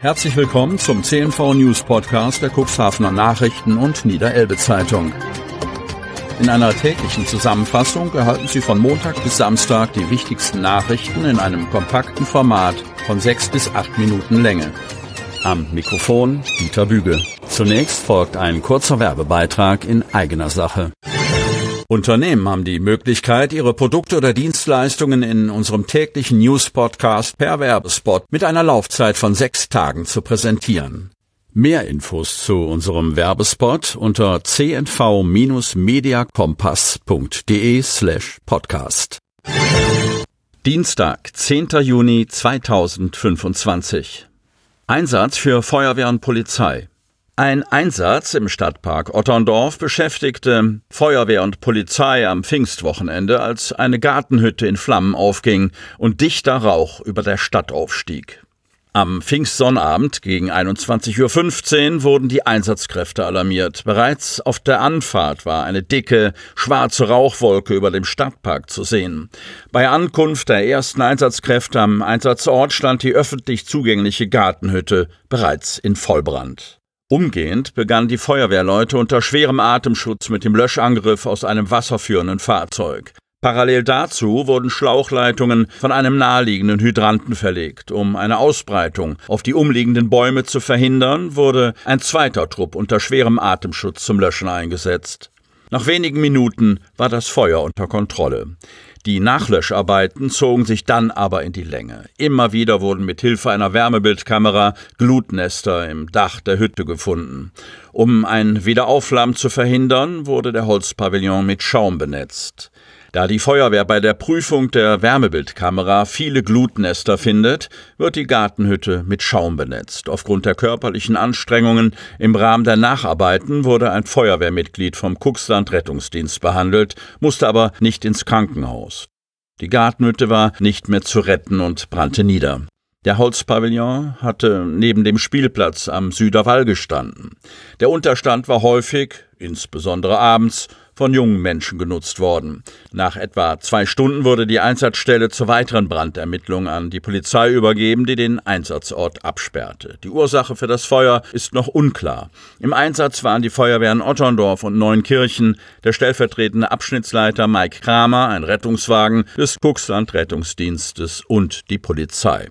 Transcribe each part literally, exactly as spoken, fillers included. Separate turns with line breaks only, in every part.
Herzlich willkommen zum C N V News Podcast der Cuxhavener Nachrichten und Niederelbe Zeitung. In einer täglichen Zusammenfassung erhalten Sie von Montag bis Samstag die wichtigsten Nachrichten in einem kompakten Format von sechs bis acht Minuten Länge. Am Mikrofon Dieter Büge. Zunächst folgt ein kurzer Werbebeitrag in eigener Sache. Unternehmen haben die Möglichkeit, ihre Produkte oder Dienstleistungen in unserem täglichen News-Podcast per Werbespot mit einer Laufzeit von sechs Tagen zu präsentieren. Mehr Infos zu unserem Werbespot unter c n v mediakompass punkt d e slash podcast. Dienstag, zehnter Juni zweitausendfünfundzwanzig. Einsatz für Feuerwehr und Polizei. Ein Einsatz im Stadtpark Otterndorf beschäftigte Feuerwehr und Polizei am Pfingstwochenende, als eine Gartenhütte in Flammen aufging und dichter Rauch über der Stadt aufstieg. Am Pfingstsonnabend gegen einundzwanzig Uhr fünfzehn wurden die Einsatzkräfte alarmiert. Bereits auf der Anfahrt war eine dicke, schwarze Rauchwolke über dem Stadtpark zu sehen. Bei Ankunft der ersten Einsatzkräfte am Einsatzort stand die öffentlich zugängliche Gartenhütte bereits in Vollbrand. Umgehend begannen die Feuerwehrleute unter schwerem Atemschutz mit dem Löschangriff aus einem wasserführenden Fahrzeug. Parallel dazu wurden Schlauchleitungen von einem naheliegenden Hydranten verlegt. Um eine Ausbreitung auf die umliegenden Bäume zu verhindern, wurde ein zweiter Trupp unter schwerem Atemschutz zum Löschen eingesetzt. Nach wenigen Minuten war das Feuer unter Kontrolle. Die Nachlöscharbeiten zogen sich dann aber in die Länge. Immer wieder wurden mit Hilfe einer Wärmebildkamera Glutnester im Dach der Hütte gefunden. Um ein Wiederaufflammen zu verhindern, wurde der Holzpavillon mit Schaum benetzt. Da die Feuerwehr bei der Prüfung der Wärmebildkamera viele Glutnester findet, wird die Gartenhütte mit Schaum benetzt. Aufgrund der körperlichen Anstrengungen im Rahmen der Nacharbeiten wurde ein Feuerwehrmitglied vom Cuxland Rettungsdienst behandelt, musste aber nicht ins Krankenhaus. Die Gartenhütte war nicht mehr zu retten und brannte nieder. Der Holzpavillon hatte neben dem Spielplatz am Süderwall gestanden. Der Unterstand war häufig, insbesondere abends, von jungen Menschen genutzt worden. Nach etwa zwei Stunden wurde die Einsatzstelle zur weiteren Brandermittlung an die Polizei übergeben, die den Einsatzort absperrte. Die Ursache für das Feuer ist noch unklar. Im Einsatz waren die Feuerwehren Otterndorf und Neunkirchen, der stellvertretende Abschnittsleiter Mike Kramer, ein Rettungswagen des Cuxland Rettungsdienstes und die Polizei.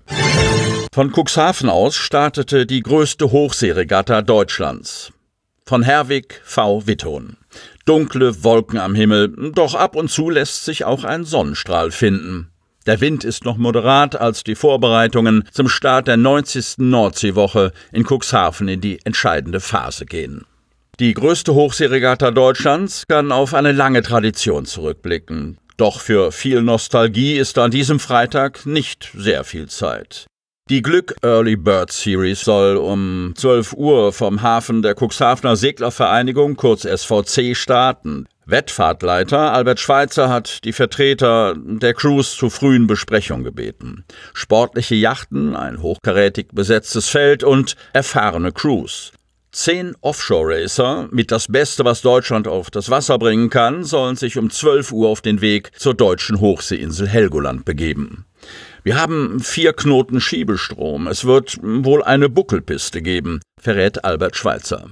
Von Cuxhaven aus startete die größte Hochseeregatta Deutschlands. Von Herwig V. Witthon. Dunkle Wolken am Himmel, doch ab und zu lässt sich auch ein Sonnenstrahl finden. Der Wind ist noch moderat, als die Vorbereitungen zum Start der neunzigsten Nordseewoche in Cuxhaven in die entscheidende Phase gehen. Die größte Hochseeregatta Deutschlands kann auf eine lange Tradition zurückblicken. Doch für viel Nostalgie ist an diesem Freitag nicht sehr viel Zeit. Die Glück Early Bird Series soll um zwölf Uhr vom Hafen der Cuxhavener Seglervereinigung, kurz S V C, starten. Wettfahrtleiter Albert Schweitzer hat die Vertreter der Crews zu frühen Besprechungen gebeten. Sportliche Yachten, ein hochkarätig besetztes Feld und erfahrene Crews. Zehn Offshore-Racer, mit das Beste, was Deutschland auf das Wasser bringen kann, sollen sich um zwölf Uhr auf den Weg zur deutschen Hochseeinsel Helgoland begeben. Wir haben vier Knoten Schiebestrom. Es wird wohl eine Buckelpiste geben, verrät Albert Schweitzer.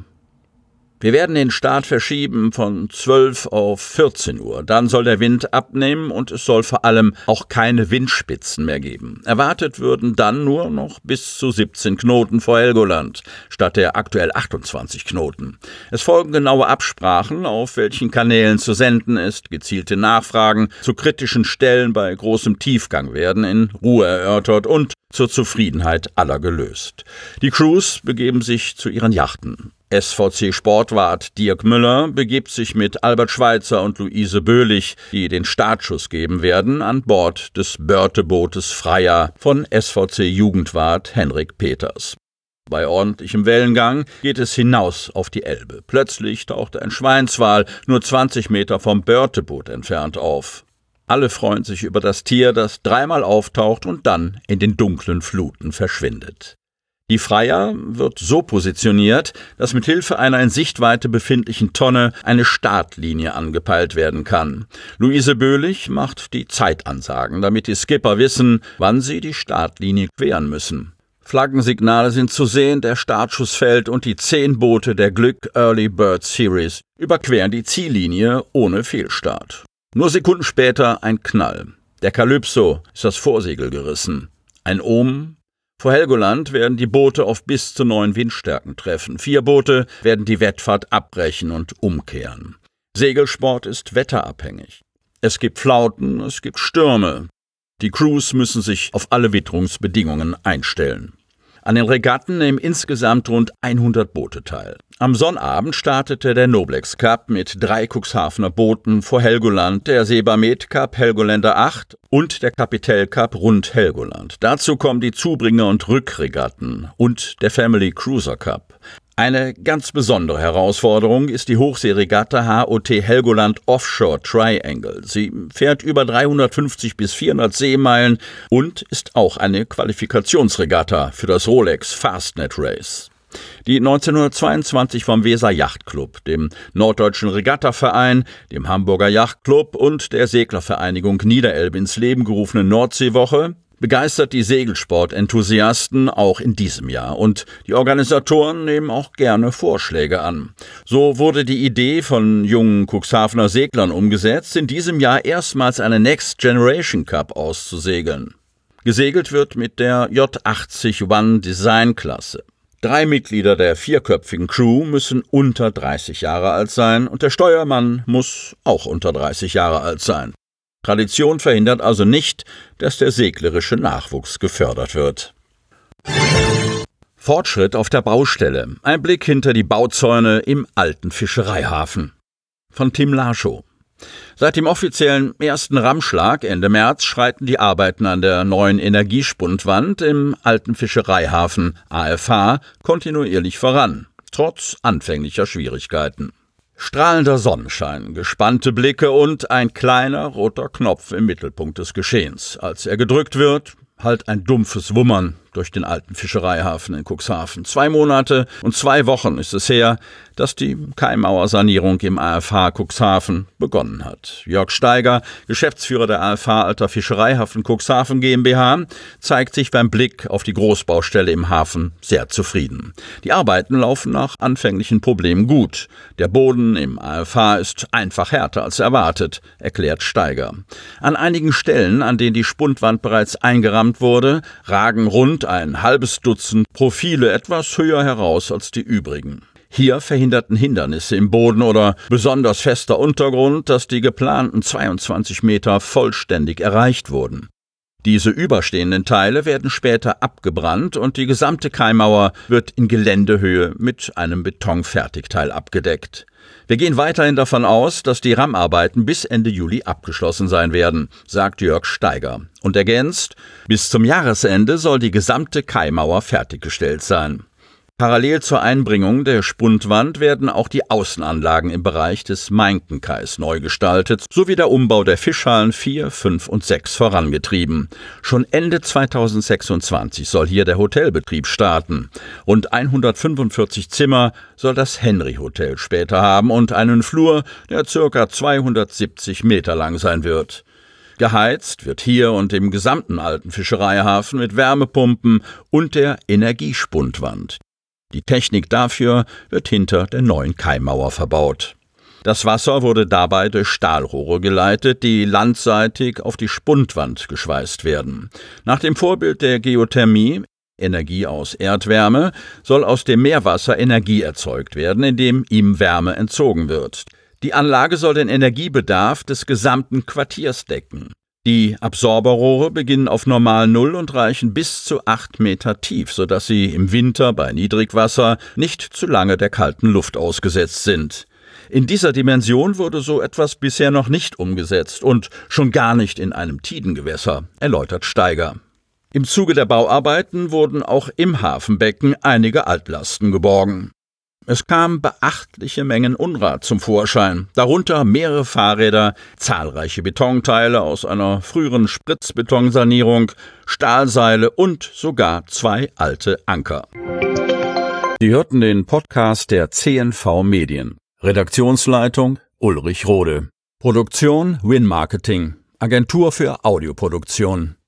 Wir werden den Start verschieben von zwölf auf vierzehn Uhr. Dann soll der Wind abnehmen und es soll vor allem auch keine Windspitzen mehr geben. Erwartet würden dann nur noch bis zu siebzehn Knoten vor Helgoland, statt der aktuell achtundzwanzig Knoten. Es folgen genaue Absprachen, auf welchen Kanälen zu senden ist. Gezielte Nachfragen zu kritischen Stellen bei großem Tiefgang werden in Ruhe erörtert und zur Zufriedenheit aller gelöst. Die Crews begeben sich zu ihren Yachten. S V C-Sportwart Dirk Müller begibt sich mit Albert Schweitzer und Luise Böhlich, die den Startschuss geben werden, an Bord des Börtebootes Freya von S V C-Jugendwart Henrik Peters. Bei ordentlichem Wellengang geht es hinaus auf die Elbe. Plötzlich taucht ein Schweinswal nur zwanzig Meter vom Börteboot entfernt auf. Alle freuen sich über das Tier, das dreimal auftaucht und dann in den dunklen Fluten verschwindet. Die Freya wird so positioniert, dass mit Hilfe einer in Sichtweite befindlichen Tonne eine Startlinie angepeilt werden kann. Luise Böhlich macht die Zeitansagen, damit die Skipper wissen, wann sie die Startlinie queren müssen. Flaggensignale sind zu sehen, der Startschuss fällt und die zehn Boote der Glück Early Bird Series überqueren die Ziellinie ohne Fehlstart. Nur Sekunden später ein Knall. Der Calypso ist das Vorsegel gerissen. Ein Omen. Vor Helgoland werden die Boote auf bis zu neun Windstärken treffen. Vier Boote werden die Wettfahrt abbrechen und umkehren. Segelsport ist wetterabhängig. Es gibt Flauten, es gibt Stürme. Die Crews müssen sich auf alle Witterungsbedingungen einstellen. An den Regatten nehmen insgesamt rund hundert Boote teil. Am Sonnabend startete der Noblex Cup mit drei Cuxhavener Booten vor Helgoland, der Sebamed Cup Helgoländer acht und der Capitel Cup rund Helgoland. Dazu kommen die Zubringer- und Rückregatten und der Family Cruiser Cup. Eine ganz besondere Herausforderung ist die Hochseeregatta H O T Helgoland Offshore Triangle. Sie fährt über dreihundertfünfzig bis vierhundert Seemeilen und ist auch eine Qualifikationsregatta für das Rolex Fastnet Race. Die neunzehnhundertzweiundzwanzig vom Weser Yachtclub, dem Norddeutschen Regattaverein, dem Hamburger Yachtclub und der Seglervereinigung Niederelbe ins Leben gerufene Nordseewoche begeistert die Segelsport-Enthusiasten auch in diesem Jahr und die Organisatoren nehmen auch gerne Vorschläge an. So wurde die Idee von jungen Cuxhavener Seglern umgesetzt, in diesem Jahr erstmals eine Next Generation Cup auszusegeln. Gesegelt wird mit der J achtzig One Design-Klasse. Drei Mitglieder der vierköpfigen Crew müssen unter dreißig Jahre alt sein und der Steuermann muss auch unter dreißig Jahre alt sein. Tradition verhindert also nicht, dass der seglerische Nachwuchs gefördert wird. Fortschritt auf der Baustelle. Ein Blick hinter die Bauzäune im alten Fischereihafen. Von Tim Laschow. Seit dem offiziellen ersten Rammschlag Ende März schreiten die Arbeiten an der neuen Energiespundwand im alten Fischereihafen A F H kontinuierlich voran, trotz anfänglicher Schwierigkeiten. Strahlender Sonnenschein, gespannte Blicke und ein kleiner roter Knopf im Mittelpunkt des Geschehens. Als er gedrückt wird, hallt ein dumpfes Wummern durch den alten Fischereihafen in Cuxhaven. Zwei Monate und zwei Wochen ist es her, dass die Kaimauer-Sanierung im A F H Cuxhaven begonnen hat. Jörg Steiger, Geschäftsführer der A F H Alter Fischereihafen Cuxhaven GmbH, zeigt sich beim Blick auf die Großbaustelle im Hafen sehr zufrieden. Die Arbeiten laufen nach anfänglichen Problemen gut. Der Boden im A F H ist einfach härter als erwartet, erklärt Steiger. An einigen Stellen, an denen die Spundwand bereits eingerammt wurde, ragen rund ein halbes Dutzend Profile etwas höher heraus als die übrigen. Hier verhinderten Hindernisse im Boden oder besonders fester Untergrund, dass die geplanten zweiundzwanzig Meter vollständig erreicht wurden. Diese überstehenden Teile werden später abgebrannt und die gesamte Kaimauer wird in Geländehöhe mit einem Betonfertigteil abgedeckt. Wir gehen weiterhin davon aus, dass die Rammarbeiten bis Ende Juli abgeschlossen sein werden, sagt Jörg Steiger und ergänzt, bis zum Jahresende soll die gesamte Kaimauer fertiggestellt sein. Parallel zur Einbringung der Spundwand werden auch die Außenanlagen im Bereich des Mainkenkais neu gestaltet, sowie der Umbau der Fischhallen vier, fünf und sechs vorangetrieben. Schon Ende zweitausendsechsundzwanzig soll hier der Hotelbetrieb starten. Rund hundertfünfundvierzig Zimmer soll das Henry Hotel später haben und einen Flur, der ca. zweihundertsiebzig Meter lang sein wird. Geheizt wird hier und im gesamten alten Fischereihafen mit Wärmepumpen und der Energiespundwand. Die Technik dafür wird hinter der neuen Kaimauer verbaut. Das Wasser wurde dabei durch Stahlrohre geleitet, die landseitig auf die Spundwand geschweißt werden. Nach dem Vorbild der Geothermie, Energie aus Erdwärme, soll aus dem Meerwasser Energie erzeugt werden, indem ihm Wärme entzogen wird. Die Anlage soll den Energiebedarf des gesamten Quartiers decken. Die Absorberrohre beginnen auf normal Null und reichen bis zu acht Meter tief, sodass sie im Winter bei Niedrigwasser nicht zu lange der kalten Luft ausgesetzt sind. In dieser Dimension wurde so etwas bisher noch nicht umgesetzt und schon gar nicht in einem Tidengewässer, erläutert Steiger. Im Zuge der Bauarbeiten wurden auch im Hafenbecken einige Altlasten geborgen. Es kamen beachtliche Mengen Unrat zum Vorschein, darunter mehrere Fahrräder, zahlreiche Betonteile aus einer früheren Spritzbetonsanierung, Stahlseile und sogar zwei alte Anker. Sie hörten den Podcast der C N V Medien. Redaktionsleitung Ulrich Rode. Produktion Win Marketing, Agentur für Audioproduktion.